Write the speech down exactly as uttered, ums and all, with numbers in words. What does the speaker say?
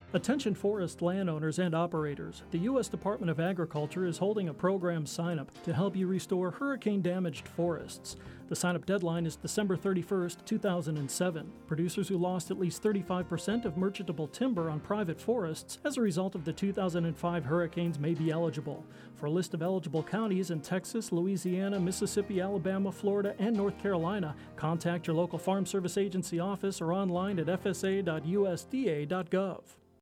Attention forest landowners and operators. The U S Department of Agriculture is holding a program sign-up to help you restore hurricane-damaged forests. The sign-up deadline is December thirty-first, two thousand seven. Producers who lost at least thirty-five percent of merchantable timber on private forests as a result of the two thousand five hurricanes may be eligible. For a list of eligible counties in Texas, Louisiana, Mississippi, Alabama, Florida, and North Carolina, contact your local Farm Service Agency office or online at f s a dot u s d a dot gov.